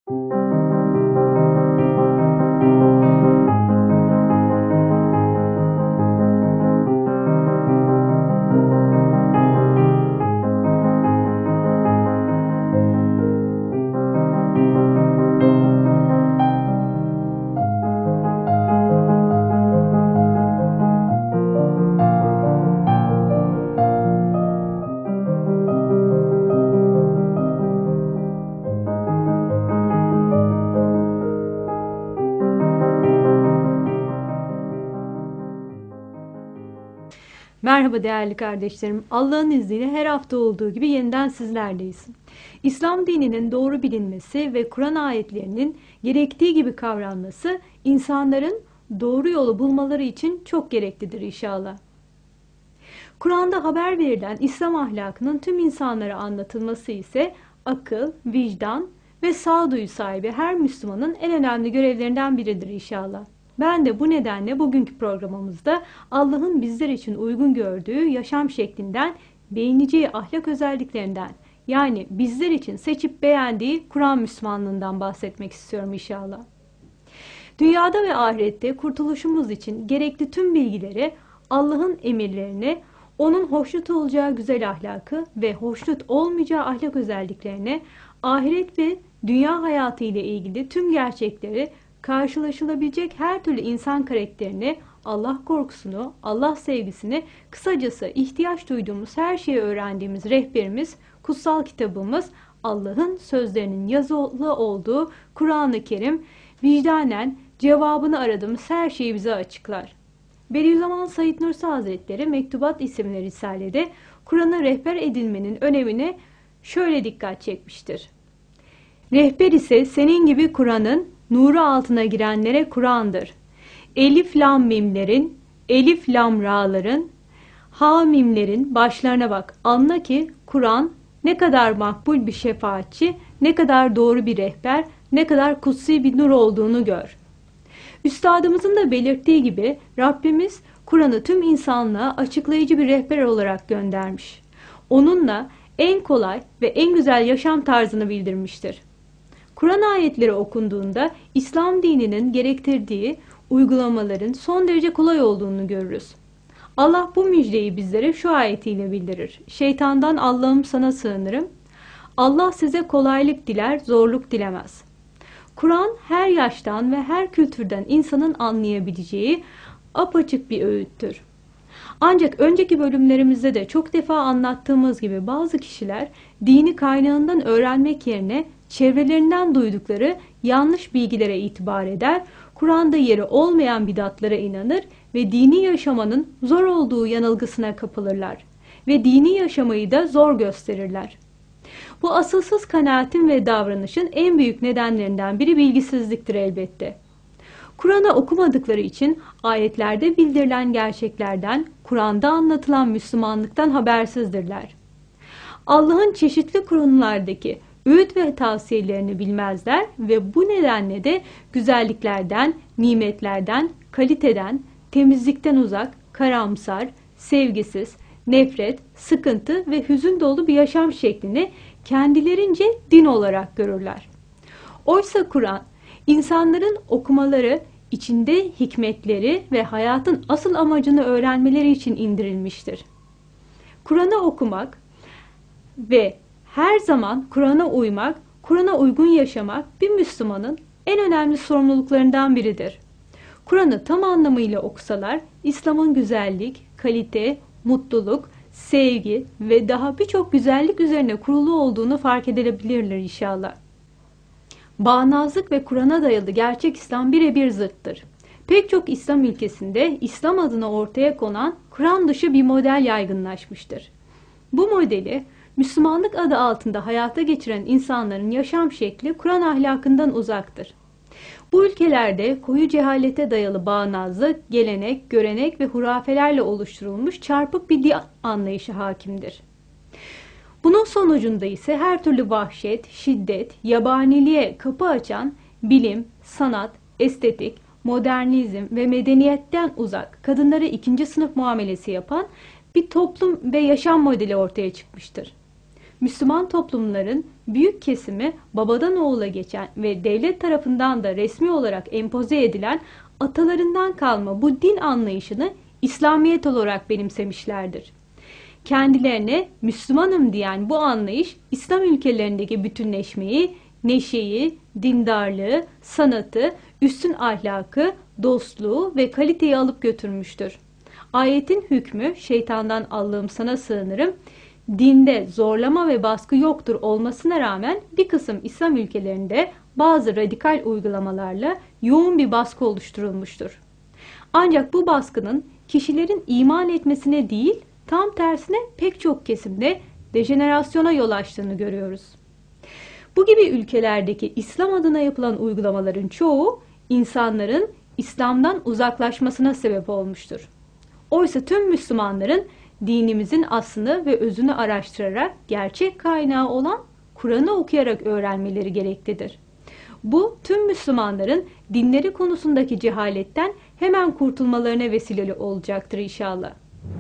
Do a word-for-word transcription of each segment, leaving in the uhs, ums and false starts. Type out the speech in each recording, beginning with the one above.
Merhaba değerli kardeşlerim. Allah'ın izniyle her hafta olduğu gibi yeniden sizlerleyiz. İslam dininin doğru bilinmesi ve Kur'an ayetlerinin gerektiği gibi kavranması insanların doğru yolu bulmaları için çok gereklidir inşallah. Kur'an'da haber verilen İslam ahlakının tüm insanlara anlatılması ise akıl, vicdan ve sağduyu sahibi her Müslümanın en önemli görevlerinden biridir inşallah. Ben de bu nedenle bugünkü programımızda Allah'ın bizler için uygun gördüğü yaşam şeklinden, beğeneceği ahlak özelliklerinden, yani bizler için seçip beğendiği Kur'an Müslümanlığından bahsetmek istiyorum inşallah. Dünyada ve ahirette kurtuluşumuz için gerekli tüm bilgileri, Allah'ın emirlerini, onun hoşnut olacağı güzel ahlakı ve hoşnut olmayacağı ahlak özelliklerini, ahiret ve dünya hayatı ile ilgili tüm gerçekleri, karşılaşılabilecek her türlü insan karakterini, Allah korkusunu, Allah sevgisini, kısacası ihtiyaç duyduğumuz her şeyi öğrendiğimiz rehberimiz, kutsal kitabımız, Allah'ın sözlerinin yazılı olduğu Kur'an-ı Kerim, vicdanen cevabını aradığımız her şeyi bize açıklar. Bediüzzaman Said Nursi Hazretleri Mektubat isimli risalede Kur'an'a rehber edilmenin önemine şöyle dikkat çekmiştir. Rehber ise senin gibi Kur'an'ın nuru altına girenlere Kur'an'dır. Elif lam mimlerin, elif lam ra'ların, ha mimlerin başlarına bak. Anla ki Kur'an ne kadar makbul bir şefaatçi, ne kadar doğru bir rehber, ne kadar kutsi bir nur olduğunu gör. Üstadımızın da belirttiği gibi Rabbimiz Kur'an'ı tüm insanlığa açıklayıcı bir rehber olarak göndermiş. Onunla en kolay ve en güzel yaşam tarzını bildirmiştir. Kur'an ayetleri okunduğunda İslam dininin gerektirdiği uygulamaların son derece kolay olduğunu görürüz. Allah bu müjdeyi bizlere şu ayetiyle bildirir. Şeytandan Allah'ım sana sığınırım. Allah size kolaylık diler, zorluk dilemez. Kur'an her yaştan ve her kültürden insanın anlayabileceği apaçık bir öğüttür. Ancak önceki bölümlerimizde de çok defa anlattığımız gibi bazı kişiler dini kaynağından öğrenmek yerine çevrelerinden duydukları yanlış bilgilere itibar eder, Kur'an'da yeri olmayan bidatlara inanır ve dini yaşamanın zor olduğu yanılgısına kapılırlar ve dini yaşamayı da zor gösterirler. Bu asılsız kanaatin ve davranışın en büyük nedenlerinden biri bilgisizliktir elbette. Kur'an'ı okumadıkları için ayetlerde bildirilen gerçeklerden, Kur'an'da anlatılan Müslümanlıktan habersizdirler. Allah'ın çeşitli konulardaki öğüt ve tavsiyelerini bilmezler ve bu nedenle de güzelliklerden, nimetlerden, kaliteden, temizlikten uzak, karamsar, sevgisiz, nefret, sıkıntı ve hüzün dolu bir yaşam şeklini kendilerince din olarak görürler. Oysa Kur'an, insanların okumaları, içinde hikmetleri ve hayatın asıl amacını öğrenmeleri için indirilmiştir. Kur'an'ı okumak ve her zaman Kur'an'a uymak, Kur'an'a uygun yaşamak bir Müslümanın en önemli sorumluluklarından biridir. Kur'an'ı tam anlamıyla okusalar, İslam'ın güzellik, kalite, mutluluk, sevgi ve daha birçok güzellik üzerine kurulu olduğunu fark edebilirler inşallah. Bağnazlık ve Kur'an'a dayalı gerçek İslam birebir zıttır. Pek çok İslam ülkesinde İslam adına ortaya konan Kur'an dışı bir model yaygınlaşmıştır. Bu modeli Müslümanlık adı altında hayata geçiren insanların yaşam şekli Kur'an ahlakından uzaktır. Bu ülkelerde koyu cehalete dayalı bağnazlık, gelenek, görenek ve hurafelerle oluşturulmuş çarpık bir din anlayışı hakimdir. Bunun sonucunda ise her türlü vahşet, şiddet, yabaniliğe kapı açan bilim, sanat, estetik, modernizm ve medeniyetten uzak, kadınlara ikinci sınıf muamelesi yapan bir toplum ve yaşam modeli ortaya çıkmıştır. Müslüman toplumların büyük kesimi babadan oğula geçen ve devlet tarafından da resmi olarak empoze edilen atalarından kalma bu din anlayışını İslamiyet olarak benimsemişlerdir. Kendilerine Müslümanım diyen bu anlayış İslam ülkelerindeki bütünleşmeyi, neşeyi, dindarlığı, sanatı, üstün ahlakı, dostluğu ve kaliteyi alıp götürmüştür. Ayetin hükmü şeytandan Allah'ım sana sığınırım. Dinde zorlama ve baskı yoktur olmasına rağmen bir kısım İslam ülkelerinde bazı radikal uygulamalarla yoğun bir baskı oluşturulmuştur. Ancak bu baskının kişilerin iman etmesine değil, tam tersine pek çok kesimde dejenerasyona yol açtığını görüyoruz. Bu gibi ülkelerdeki İslam adına yapılan uygulamaların çoğu insanların İslam'dan uzaklaşmasına sebep olmuştur. Oysa tüm Müslümanların dinimizin aslını ve özünü araştırarak gerçek kaynağı olan Kur'an'ı okuyarak öğrenmeleri gereklidir. Bu tüm Müslümanların dinleri konusundaki cehaletten hemen kurtulmalarına vesile olacaktır inşallah.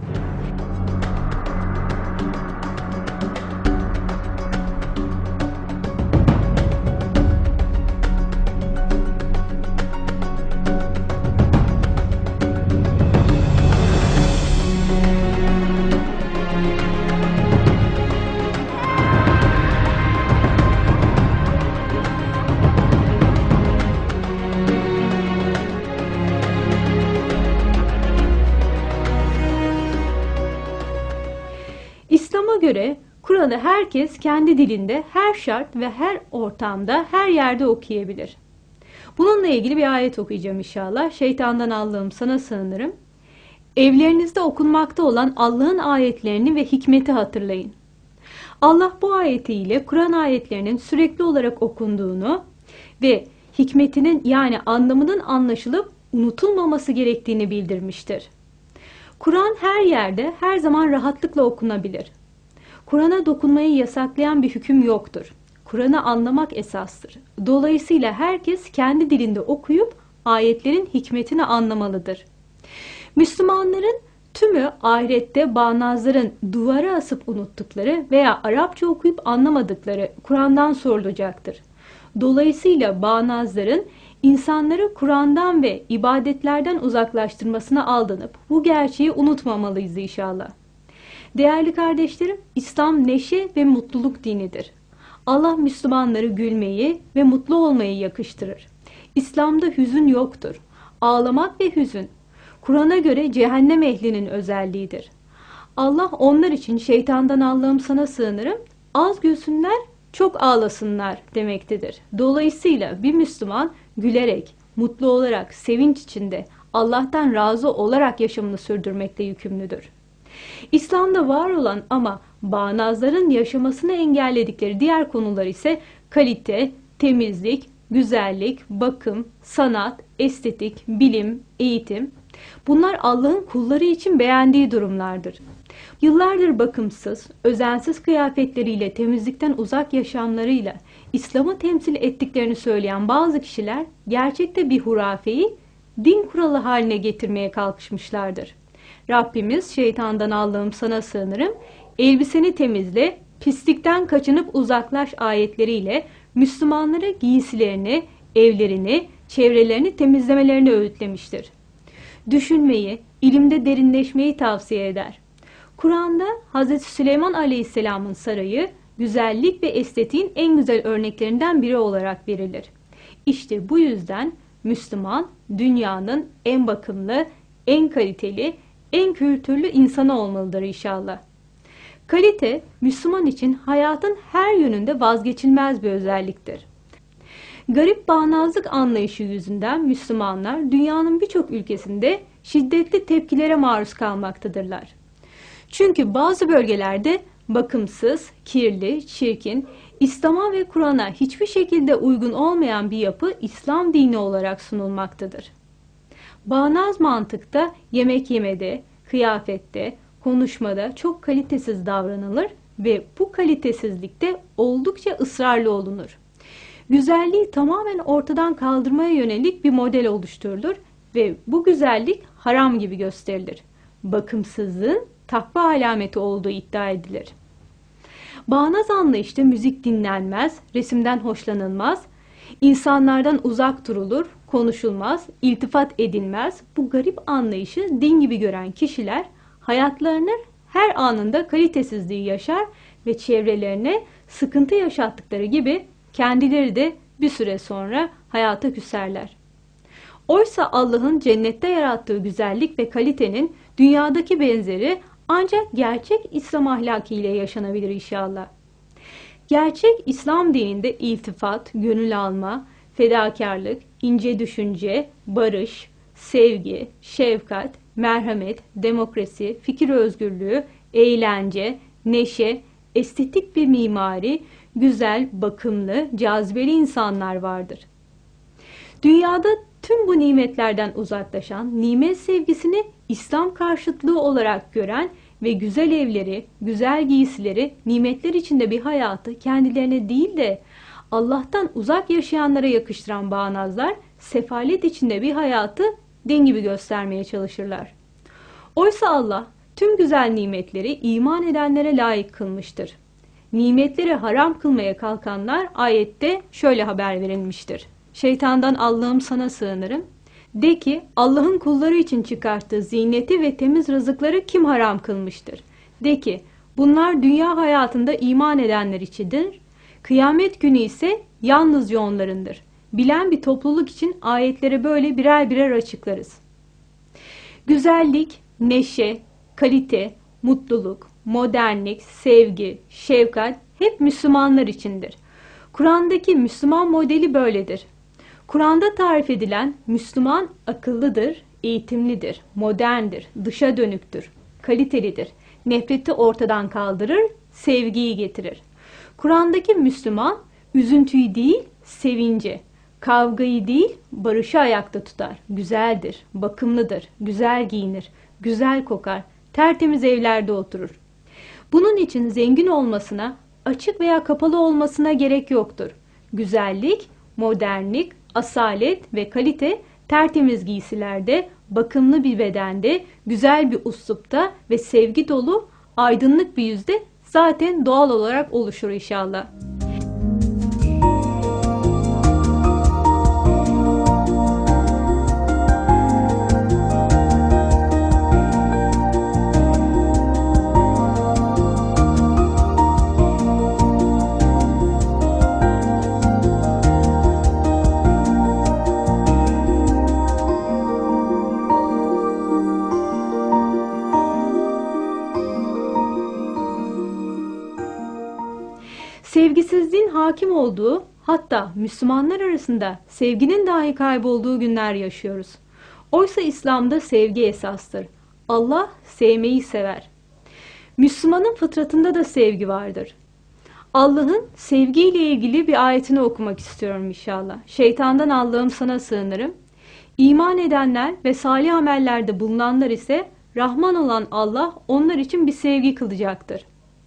İslam'a göre Kur'an'ı herkes kendi dilinde, her şart ve her ortamda, her yerde okuyabilir. Bununla ilgili bir ayet okuyacağım inşallah. Şeytandan Allah'ım sana sığınırım. Evlerinizde okunmakta olan Allah'ın ayetlerini ve hikmeti hatırlayın. Allah bu ayetiyle Kur'an ayetlerinin sürekli olarak okunduğunu ve hikmetinin yani anlamının anlaşılıp unutulmaması gerektiğini bildirmiştir. Kur'an her yerde, her zaman rahatlıkla okunabilir. Kur'an'a dokunmayı yasaklayan bir hüküm yoktur. Kur'an'ı anlamak esastır. Dolayısıyla herkes kendi dilinde okuyup ayetlerin hikmetini anlamalıdır. Müslümanların tümü ahirette bağnazların duvara asıp unuttukları veya Arapça okuyup anlamadıkları Kur'an'dan sorulacaktır. Dolayısıyla bağnazların insanları Kur'an'dan ve ibadetlerden uzaklaştırmasına aldanıp bu gerçeği unutmamalıyız inşallah. Değerli kardeşlerim, İslam neşe ve mutluluk dinidir. Allah Müslümanları gülmeyi ve mutlu olmayı yakıştırır. İslam'da hüzün yoktur. Ağlamak ve hüzün, Kur'an'a göre cehennem ehlinin özelliğidir. Allah onlar için şeytandan Allah'ım sana sığınırım, az gülsünler, çok ağlasınlar demektedir. Dolayısıyla bir Müslüman gülerek, mutlu olarak, sevinç içinde, Allah'tan razı olarak yaşamını sürdürmekle yükümlüdür. İslam'da var olan ama bağnazların yaşamasını engelledikleri diğer konular ise kalite, temizlik, güzellik, bakım, sanat, estetik, bilim, eğitim. Bunlar Allah'ın kulları için beğendiği durumlardır. Yıllardır bakımsız, özensiz kıyafetleriyle, temizlikten uzak yaşamlarıyla İslam'ı temsil ettiklerini söyleyen bazı kişiler gerçekte bir hurafeyi din kuralı haline getirmeye kalkışmışlardır. Rabbimiz şeytandan Allah'ım sana sığınırım, elbiseni temizle, pislikten kaçınıp uzaklaş ayetleriyle Müslümanlara giysilerini, evlerini, çevrelerini temizlemelerini öğütlemiştir. Düşünmeyi, ilimde derinleşmeyi tavsiye eder. Kur'an'da Hazreti Süleyman Aleyhisselam'ın sarayı, güzellik ve estetiğin en güzel örneklerinden biri olarak verilir. İşte bu yüzden Müslüman, dünyanın en bakımlı, en kaliteli, en kültürlü insanı olmalıdır inşallah. Kalite, Müslüman için hayatın her yönünde vazgeçilmez bir özelliktir. Garip bağnazlık anlayışı yüzünden Müslümanlar dünyanın birçok ülkesinde şiddetli tepkilere maruz kalmaktadırlar. Çünkü bazı bölgelerde bakımsız, kirli, çirkin, İslam'a ve Kur'an'a hiçbir şekilde uygun olmayan bir yapı İslam dini olarak sunulmaktadır. Bağnaz mantıkta yemek yemede, kıyafette, konuşmada çok kalitesiz davranılır ve bu kalitesizlikte oldukça ısrarlı olunur. Güzelliği tamamen ortadan kaldırmaya yönelik bir model oluşturulur ve bu güzellik haram gibi gösterilir. Bakımsızlığın takva alameti olduğu iddia edilir. Bağnaz anlayışta müzik dinlenmez, resimden hoşlanılmaz, insanlardan uzak durulur, konuşulmaz, iltifat edilmez. Bu garip anlayışı din gibi gören kişiler hayatlarının her anında kalitesizliği yaşar ve çevrelerine sıkıntı yaşattıkları gibi kendileri de bir süre sonra hayata küserler. Oysa Allah'ın cennette yarattığı güzellik ve kalitenin dünyadaki benzeri ancak gerçek İslam ahlakıyla yaşanabilir inşallah. Gerçek İslam dininde iltifat, gönül alma, fedakarlık, ince düşünce, barış, sevgi, şefkat, merhamet, demokrasi, fikir özgürlüğü, eğlence, neşe, estetik bir mimari, güzel, bakımlı, cazibeli insanlar vardır. Dünyada tüm bu nimetlerden uzaklaşan, nimet sevgisini İslam karşıtlığı olarak gören ve güzel evleri, güzel giysileri, nimetler içinde bir hayatı kendilerine değil de Allah'tan uzak yaşayanlara yakıştıran bağnazlar, sefalet içinde bir hayatı din gibi göstermeye çalışırlar. Oysa Allah tüm güzel nimetleri iman edenlere layık kılmıştır. Nimetleri haram kılmaya kalkanlar ayette şöyle haber verilmiştir. Şeytandan Allah'ım sana sığınırım. De ki Allah'ın kulları için çıkarttığı ziyneti ve temiz rızıkları kim haram kılmıştır? De ki bunlar dünya hayatında iman edenler içindir. Kıyamet günü ise yalnızca onlarındır. Bilen bir topluluk için ayetleri böyle birer birer açıklarız. Güzellik, neşe, kalite, mutluluk, modernlik, sevgi, şefkat hep Müslümanlar içindir. Kur'an'daki Müslüman modeli böyledir. Kur'an'da tarif edilen Müslüman akıllıdır, eğitimlidir, moderndir, dışa dönüktür, kalitelidir, nefreti ortadan kaldırır, sevgiyi getirir. Kur'an'daki Müslüman üzüntüyü değil, sevinci, kavgayı değil, barışı ayakta tutar, güzeldir, bakımlıdır, güzel giyinir, güzel kokar, tertemiz evlerde oturur. Bunun için zengin olmasına, açık veya kapalı olmasına gerek yoktur. Güzellik, modernlik, asalet ve kalite tertemiz giysilerde, bakımlı bir bedende, güzel bir üslupta ve sevgi dolu, aydınlık bir yüzde zaten doğal olarak oluşur inşallah. Sevgisizliğin hakim olduğu, hatta Müslümanlar arasında sevginin dahi kaybolduğu günler yaşıyoruz. Oysa İslam'da sevgi esastır. Allah sevmeyi sever. Müslümanın fıtratında da sevgi vardır. Allah'ın sevgiyle ilgili bir ayetini okumak istiyorum inşallah. Şeytandan Allah'ım sana sığınırım. İman edenler ve salih amellerde bulunanlar ise Rahman olan Allah onlar için bir sevgi kılacaktır.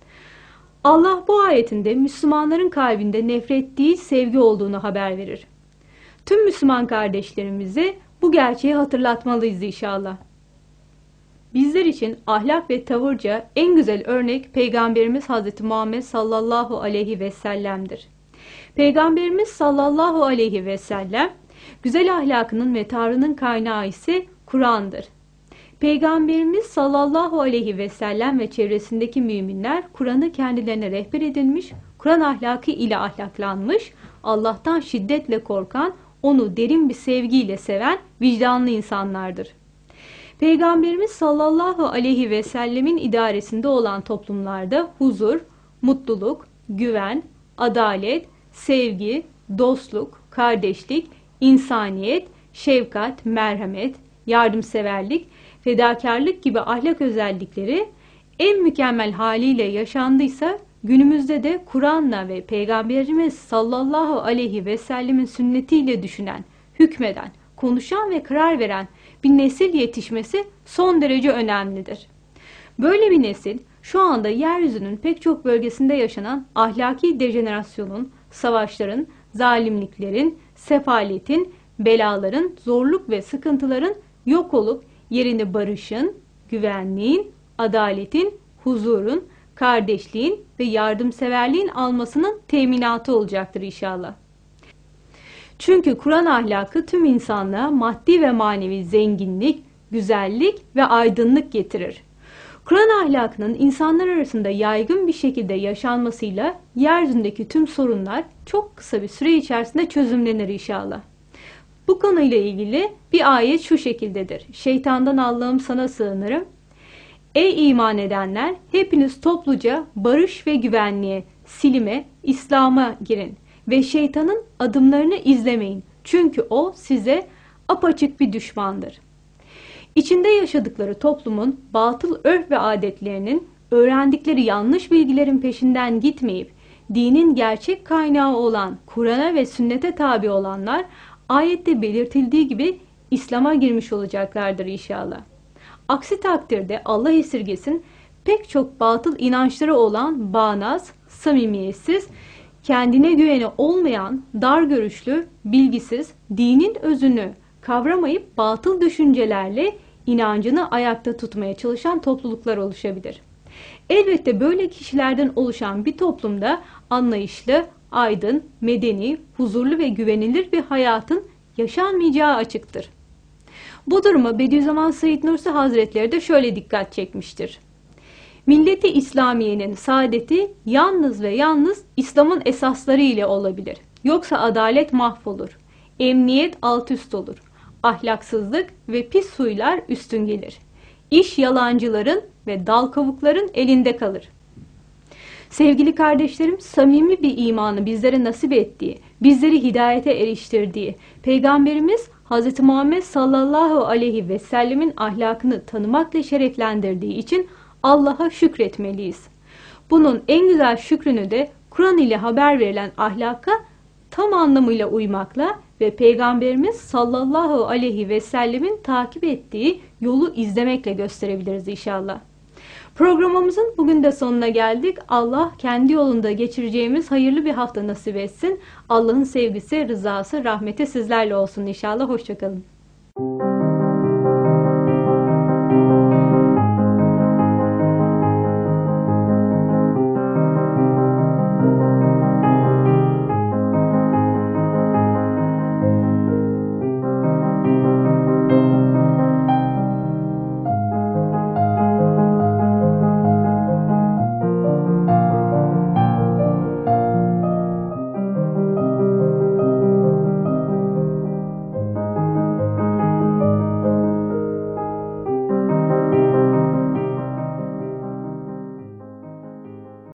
Allah bu ayetinde Müslümanların kalbinde nefret değil sevgi olduğunu haber verir. Tüm Müslüman kardeşlerimize bu gerçeği hatırlatmalıyız inşallah. Bizler için ahlak ve tavırca en güzel örnek Peygamberimiz Hazreti Muhammed sallallahu aleyhi ve sellem'dir. Peygamberimiz sallallahu aleyhi ve sellem güzel ahlakının ve tavrının kaynağı ise Kur'an'dır. Peygamberimiz sallallahu aleyhi ve sellem ve çevresindeki müminler Kur'an'ı kendilerine rehber edinmiş, Kur'an ahlakı ile ahlaklanmış, Allah'tan şiddetle korkan, onu derin bir sevgiyle seven vicdanlı insanlardır. Peygamberimiz sallallahu aleyhi ve sellemin idaresinde olan toplumlarda huzur, mutluluk, güven, adalet, sevgi, dostluk, kardeşlik, insaniyet, şefkat, merhamet, yardımseverlik, fedakarlık gibi ahlak özellikleri en mükemmel haliyle yaşandıysa günümüzde de Kur'an'la ve Peygamberimiz sallallahu aleyhi ve sellemin sünnetiyle düşünen, hükmeden, konuşan ve karar veren bir nesil yetişmesi son derece önemlidir. Böyle bir nesil şu anda yeryüzünün pek çok bölgesinde yaşanan ahlaki dejenerasyonun, savaşların, zalimliklerin, sefaletin, belaların, zorluk ve sıkıntıların yok olup yerini barışın, güvenliğin, adaletin, huzurun, kardeşliğin ve yardımseverliğin almasının teminatı olacaktır inşallah. Çünkü Kur'an ahlakı tüm insanlığa maddi ve manevi zenginlik, güzellik ve aydınlık getirir. Kur'an ahlakının insanlar arasında yaygın bir şekilde yaşanmasıyla yeryüzündeki tüm sorunlar çok kısa bir süre içerisinde çözümlenir inşallah. Bu konuyla ilgili bir ayet şu şekildedir. Şeytandan Allah'ım sana sığınırım. Ey iman edenler, hepiniz topluca barış ve güvenliğe, silime, İslam'a girin ve şeytanın adımlarını izlemeyin. Çünkü o size apaçık bir düşmandır. İçinde yaşadıkları toplumun batıl örf ve adetlerinin, öğrendikleri yanlış bilgilerin peşinden gitmeyip, dinin gerçek kaynağı olan Kur'an'a ve sünnete tabi olanlar, ayette belirtildiği gibi İslam'a girmiş olacaklardır inşallah. Aksi takdirde Allah esirgesin pek çok batıl inançları olan bağnaz, samimiyetsiz, kendine güveni olmayan, dar görüşlü, bilgisiz, dinin özünü kavramayıp batıl düşüncelerle inancını ayakta tutmaya çalışan topluluklar oluşabilir. Elbette böyle kişilerden oluşan bir toplumda anlayışlı, aydın, medeni, huzurlu ve güvenilir bir hayatın yaşanmayacağı açıktır. Bu duruma Bediüzzaman Said Nursi Hazretleri de şöyle dikkat çekmiştir. Milleti İslamiye'nin saadeti yalnız ve yalnız İslam'ın esasları ile olabilir. Yoksa adalet mahvolur, emniyet alt üst olur, ahlaksızlık ve pis huylar üstün gelir. İş yalancıların ve dal kavukların elinde kalır. Sevgili kardeşlerim, samimi bir imanı bizlere nasip ettiği, bizleri hidayete eriştirdiği, Peygamberimiz Hz. Muhammed sallallahu aleyhi ve sellemin ahlakını tanımakla şereflendirdiği için Allah'a şükretmeliyiz. Bunun en güzel şükrünü de Kur'an ile haber verilen ahlaka tam anlamıyla uymakla ve Peygamberimiz sallallahu aleyhi ve sellemin takip ettiği yolu izlemekle gösterebiliriz inşallah. Programımızın bugün de sonuna geldik. Allah kendi yolunda geçireceğimiz hayırlı bir hafta nasip etsin. Allah'ın sevgisi, rızası, rahmeti sizlerle olsun inşallah. Hoşça kalın.